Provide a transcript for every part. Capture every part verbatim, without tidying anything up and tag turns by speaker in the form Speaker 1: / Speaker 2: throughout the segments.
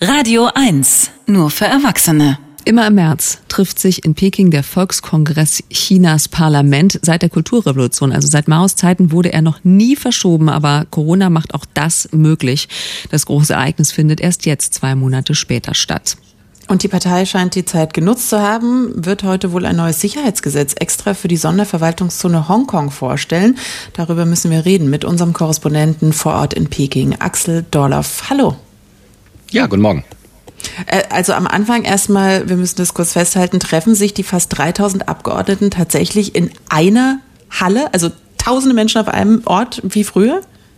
Speaker 1: Radio eins, nur für Erwachsene.
Speaker 2: Immer im März trifft sich in Peking der Volkskongress Chinas Parlament. Seit der Kulturrevolution, also seit Maos Zeiten, wurde er noch nie verschoben. Aber Corona macht auch das möglich. Das große Ereignis findet erst jetzt, zwei Monate später, statt.
Speaker 3: Und die Partei scheint die Zeit genutzt zu haben, wird heute wohl ein neues Sicherheitsgesetz extra für die Sonderverwaltungszone Hongkong vorstellen. Darüber müssen wir reden mit unserem Korrespondenten vor Ort in Peking, Axel Dorloff. Hallo.
Speaker 4: Ja, guten Morgen.
Speaker 3: Also am Anfang erstmal, wir müssen das kurz festhalten, treffen sich die fast dreitausend Abgeordneten tatsächlich in einer Halle, also tausende Menschen auf einem Ort wie früher?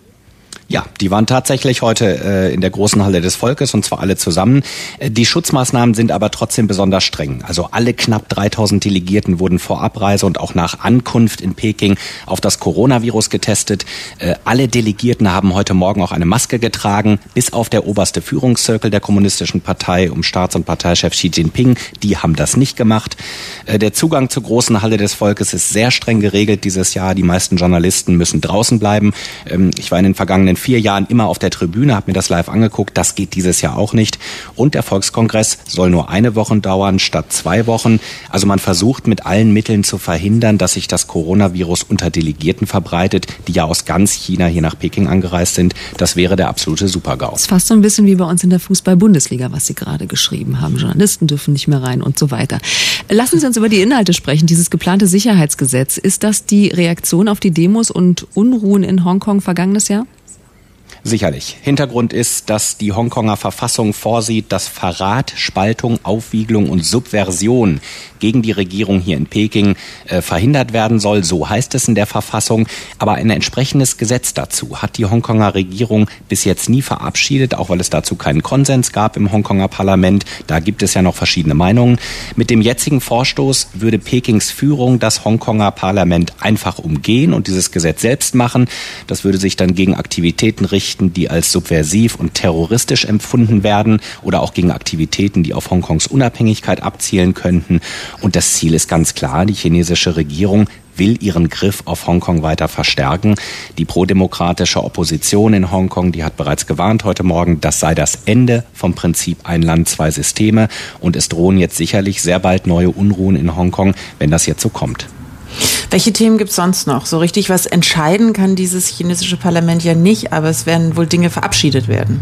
Speaker 4: Ja, die waren tatsächlich heute äh, in der großen Halle des Volkes und zwar alle zusammen. Äh, die Schutzmaßnahmen sind aber trotzdem besonders streng. Also alle knapp dreitausend Delegierten wurden vor Abreise und auch nach Ankunft in Peking auf das Coronavirus getestet. Äh, alle Delegierten haben heute Morgen auch eine Maske getragen, bis auf der oberste Führungszirkel der Kommunistischen Partei um Staats- und Parteichef Xi Jinping. Die haben das nicht gemacht. Äh, der Zugang zur großen Halle des Volkes ist sehr streng geregelt dieses Jahr. Die meisten Journalisten müssen draußen bleiben. Ähm, ich war in den vergangenen vier Jahren immer auf der Tribüne, habe mir das live angeguckt. Das geht dieses Jahr auch nicht. Und der Volkskongress soll nur eine Woche dauern statt zwei Wochen. Also man versucht mit allen Mitteln zu verhindern, dass sich das Coronavirus unter Delegierten verbreitet, die ja aus ganz China hier nach Peking angereist sind. Das wäre der absolute Super-GAU.
Speaker 2: Das ist fast so ein bisschen wie bei uns in der Fußball-Bundesliga, was Sie gerade geschrieben haben. Journalisten dürfen nicht mehr rein und so weiter. Lassen Sie uns über die Inhalte sprechen. Dieses geplante Sicherheitsgesetz, ist das die Reaktion auf die Demos und Unruhen in Hongkong vergangenes Jahr?
Speaker 4: Sicherlich. Hintergrund ist, dass die Hongkonger Verfassung vorsieht, dass Verrat, Spaltung, Aufwiegelung und Subversion gegen die Regierung hier in Peking äh, verhindert werden soll. So heißt es in der Verfassung. Aber ein entsprechendes Gesetz dazu hat die Hongkonger Regierung bis jetzt nie verabschiedet, auch weil es dazu keinen Konsens gab im Hongkonger Parlament. Da gibt es ja noch verschiedene Meinungen. Mit dem jetzigen Vorstoß würde Pekings Führung das Hongkonger Parlament einfach umgehen und dieses Gesetz selbst machen. Das würde sich dann gegen Aktivitäten richten, die als subversiv und terroristisch empfunden werden oder auch gegen Aktivitäten, die auf Hongkongs Unabhängigkeit abzielen könnten. Und das Ziel ist ganz klar, die chinesische Regierung will ihren Griff auf Hongkong weiter verstärken. Die prodemokratische Opposition in Hongkong, die hat bereits gewarnt heute Morgen, das sei das Ende vom Prinzip ein Land, zwei Systeme. Und es drohen jetzt sicherlich sehr bald neue Unruhen in Hongkong, wenn das jetzt so kommt.
Speaker 3: Welche Themen gibt es sonst noch? So richtig was entscheiden kann dieses chinesische Parlament ja nicht, aber es werden wohl Dinge verabschiedet werden.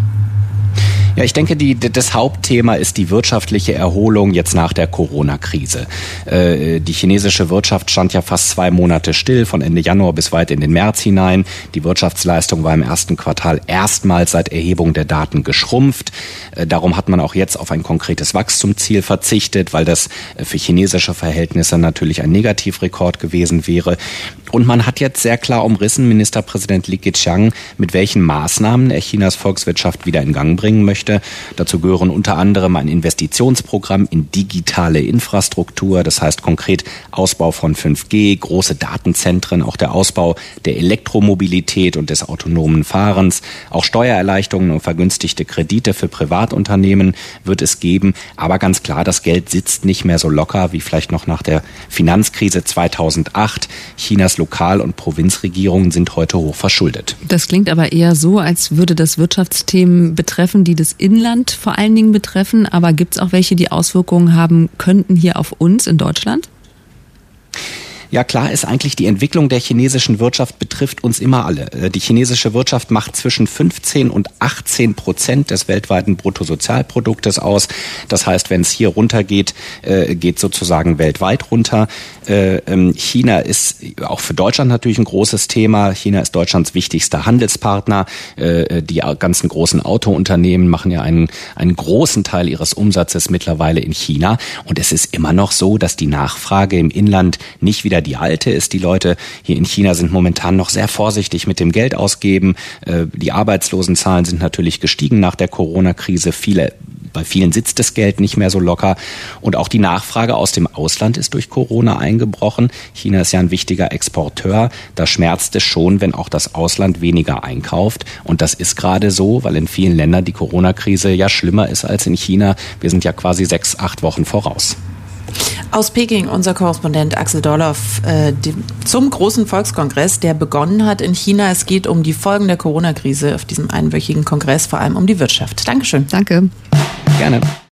Speaker 4: Ja, ich denke, die, das Hauptthema ist die wirtschaftliche Erholung jetzt nach der Corona-Krise. Äh, die chinesische Wirtschaft stand ja fast zwei Monate still, von Ende Januar bis weit in den März hinein. Die Wirtschaftsleistung war im ersten Quartal erstmals seit Erhebung der Daten geschrumpft. Äh, darum hat man auch jetzt auf ein konkretes Wachstumsziel verzichtet, weil das äh, für chinesische Verhältnisse natürlich ein Negativrekord gewesen wäre. Und man hat jetzt sehr klar umrissen, Ministerpräsident Li Keqiang, mit welchen Maßnahmen er Chinas Volkswirtschaft wieder in Gang bringen möchte. Dazu gehören unter anderem ein Investitionsprogramm in digitale Infrastruktur, das heißt konkret Ausbau von fünf G, große Datenzentren, auch der Ausbau der Elektromobilität und des autonomen Fahrens. Auch Steuererleichterungen und vergünstigte Kredite für Privatunternehmen wird es geben. Aber ganz klar, das Geld sitzt nicht mehr so locker wie vielleicht noch nach der Finanzkrise zweitausendacht. Chinas Lokal- und Provinzregierungen sind heute hoch verschuldet.
Speaker 2: Das klingt aber eher so, als würde das Wirtschaftsthemen betreffen, die das Inland vor allen Dingen betreffen. Aber gibt es auch welche, die Auswirkungen haben könnten hier auf uns in Deutschland?
Speaker 4: Ja, klar ist eigentlich, die Entwicklung der chinesischen Wirtschaft betrifft uns immer alle. Die chinesische Wirtschaft macht zwischen fünfzehn und achtzehn Prozent des weltweiten Bruttosozialproduktes aus. Das heißt, wenn es hier runtergeht, geht sozusagen weltweit runter. China ist auch für Deutschland natürlich ein großes Thema. China ist Deutschlands wichtigster Handelspartner. Die ganzen großen Autounternehmen machen ja einen, einen großen Teil ihres Umsatzes mittlerweile in China. Und es ist immer noch so, dass die Nachfrage im Inland nicht wieder die alte ist. Die Leute hier in China sind momentan noch sehr vorsichtig mit dem Geld ausgeben. Die Arbeitslosenzahlen sind natürlich gestiegen nach der Corona-Krise. Viele Bei vielen sitzt das Geld nicht mehr so locker. Und auch die Nachfrage aus dem Ausland ist durch Corona eingebrochen. China ist ja ein wichtiger Exporteur. Da schmerzt es schon, wenn auch das Ausland weniger einkauft. Und das ist gerade so, weil in vielen Ländern die Corona-Krise ja schlimmer ist als in China. Wir sind ja quasi sechs, acht Wochen voraus.
Speaker 3: Aus Peking unser Korrespondent Axel Dorloff äh, die, zum großen Volkskongress, der begonnen hat in China. Es geht um die Folgen der Corona-Krise auf diesem einwöchigen Kongress, vor allem um die Wirtschaft. Dankeschön.
Speaker 2: Danke.
Speaker 4: Gerne.